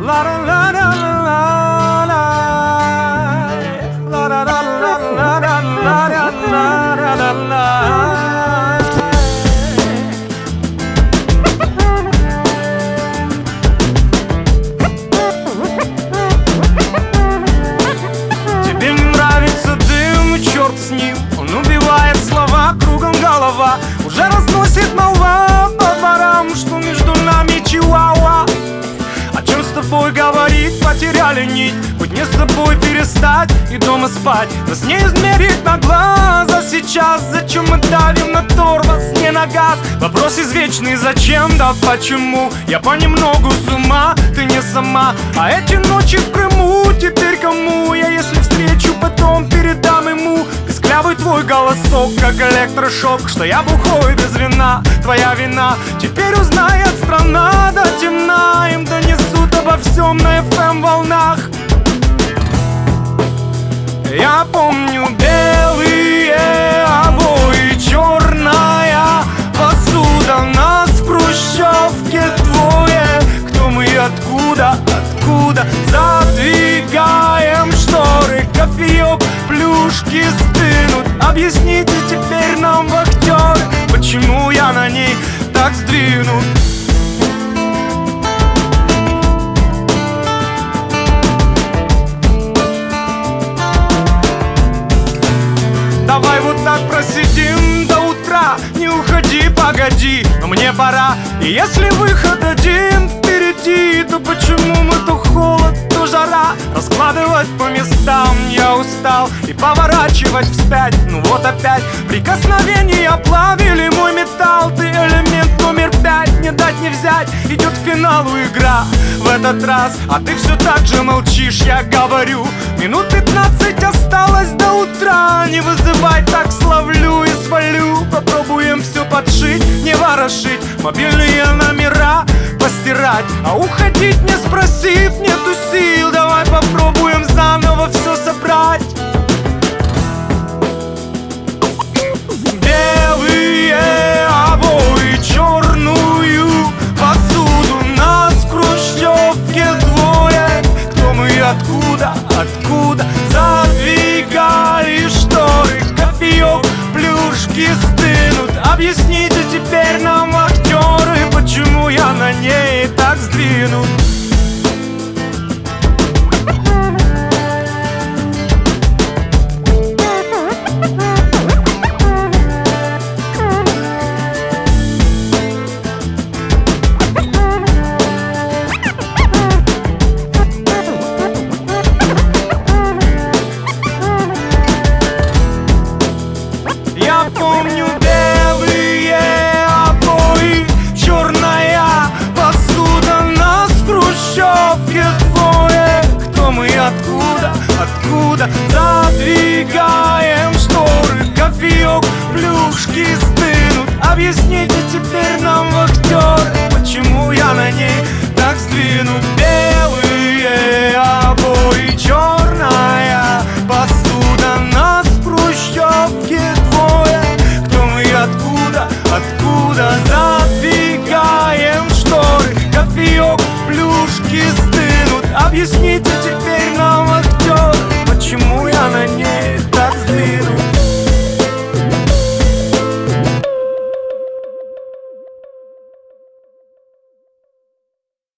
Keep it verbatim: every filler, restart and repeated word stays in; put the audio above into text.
Уже разносит молва по дворам, что между нами чиуауа. О чем с тобой говорить, потеряли нить. Быть не с собой перестать и дома спать. Нас не измерить на глаз, а сейчас зачем мы давим на тормоз, не на газ? Вопрос извечный, зачем, да почему? Я понемногу с ума, ты не сама. А эти ночи в Крыму теперь кому? Я если встречу, потом передам ему. Писклявый твой голосок, как электрошок, что я бухой без вина, твоя вина. Теперь узнает страна до темна, им донесут обо всем на эф эм волнах. Я помню белые обои, черная посуда. Нас в хрущевке двое. Кто мы и откуда, откуда? Задвигаем шторы, кофеек, плюшки стынут. Объясните теперь нам, вахтер, почему я на ней так сдвинут. Давай вот так просидим до утра. Не уходи, погоди, но мне пора. И если выход один впереди, то почему мы то холод, то жара? Раскладывать по местам я устал и поворачивать вспять. Ну вот опять прикосновения плавили мой металл. Ты элемент номер пять, не дать не взять. Идет к финалу игра в этот раз, а ты все так же молчишь, я говорю. Минут пятнадцать осталось до утра. Не вызывай, так словлю и свалю. Попробуем все подшить, не ворошить, мобильные номера постирать. А уходить не спросив, нету сил. Давай попробуем заново все собрать. Белые обои, черную посуду. Нас в хрущевке двое. Кто мы и откуда, откуда? Задвигали шторы, кофеек, плюшки стынут. Объясните теперь нам, актеры, почему я на ней так сдвинут.